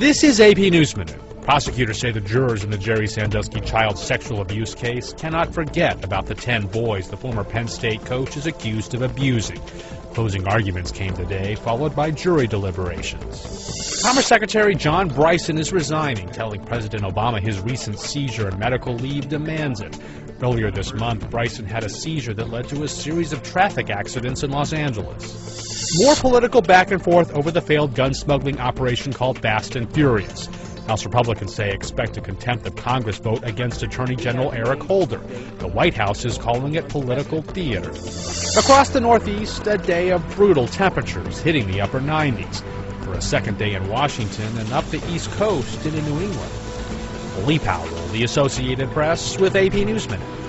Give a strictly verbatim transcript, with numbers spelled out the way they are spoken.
This is A P News Minute. Prosecutors say the jurors in the Jerry Sandusky child sexual abuse case cannot forget about the ten boys the former Penn State coach is accused of abusing. Closing arguments came today, followed by jury deliberations. Commerce Secretary John Bryson is resigning, telling President Obama his recent seizure and medical leave demands it. Earlier this month, Bryson had a seizure that led to a series of traffic accidents in Los Angeles. More political back and forth over the failed gun smuggling operation called Fast and Furious. House Republicans say expect a contempt of Congress vote against Attorney General Eric Holder. The White House is calling it political theater. Across the Northeast, a day of brutal temperatures hitting the upper nineties. For a second day in Washington and up the East Coast into New England. Lee Powell, The Associated Press, with A P News Minute.